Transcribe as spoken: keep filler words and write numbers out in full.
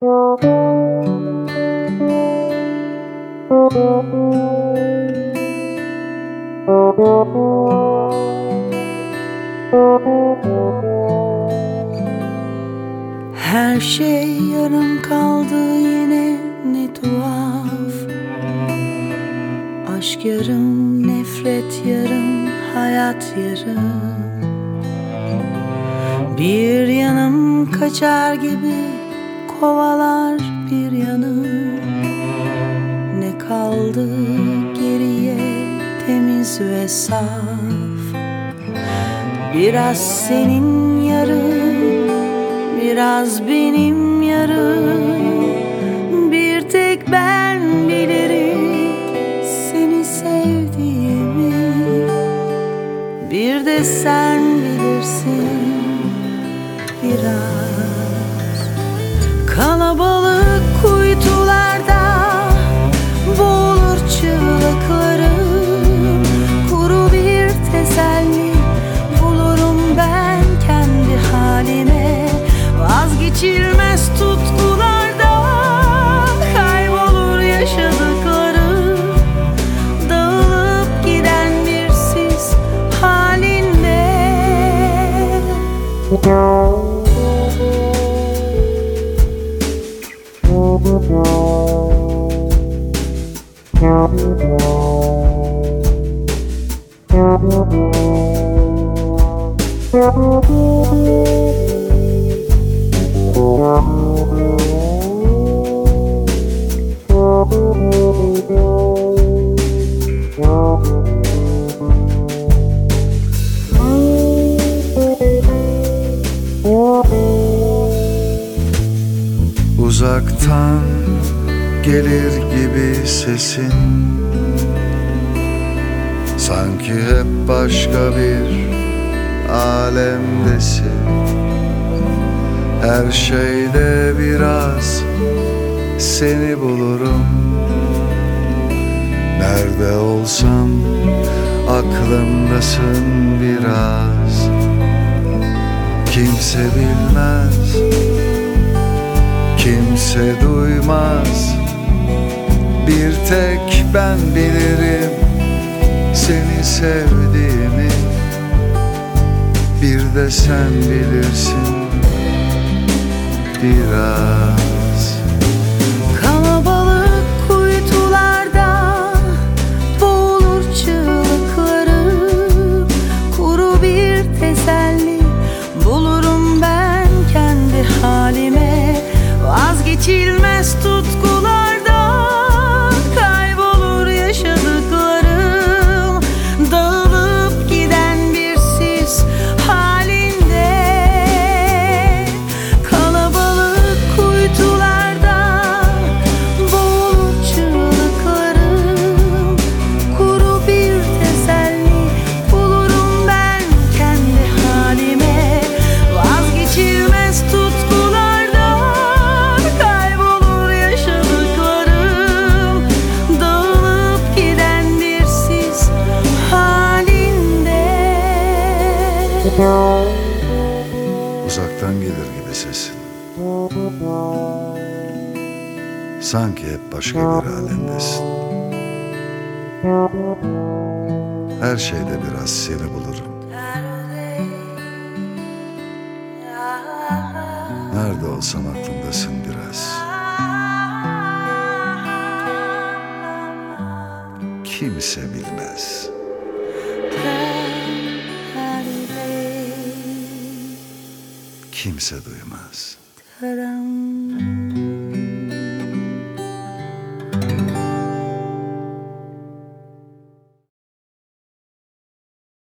Her şey yarım kaldı yine, ne tuhaf. Aşk yarım, nefret yarım, hayat yarım. Bir yanım kaçar gibi kovalar bir yanım. Ne kaldı geriye temiz ve saf? Biraz senin yarım, biraz benim yarım. Bir tek ben bilirim seni sevdiğimi. Bir de sen bilirsin biraz. Kalabalık kuytularda boğulur çığlıklarım. Kuru bir teselli bulurum ben kendi halime. Vazgeçilmez tutkularda kaybolur yaşadıklarım. Dağılıp giden bir sis halinde. Uzaktan gelir gibi sesin, sanki hep başka bir alemdesin. Her şeyde biraz seni bulurum. Nerede olsam aklımdasın biraz. Kimse bilmez, kimse duymaz. Bir tek ben bilirim seni sevdiğimi. Bir de sen bilirsin biraz. Kalabalık kuytularda boğulur çığlıklarım. Kuru bir teselli bulurum ben kendi halime. Vazgeçilmez tutkularda kaybolur yaşadıklarım. Dağılıp giden bir sis halinde. Kalabalık kuytularda boğulur çığlıklarım. Kuru bir teselli bulurum ben kendi halime. Vazgeçilmez tutkularda kaybolur yaşadıklarım. Dağılıp giden bir sis halinde. Uzaktan gelir gibi sesin, sanki hep başka bir alemdesin. Her şeyde biraz seni bulurum. Nerede olsam aklımdasın biraz. Kimse bilmez, kimse duymaz. Taram.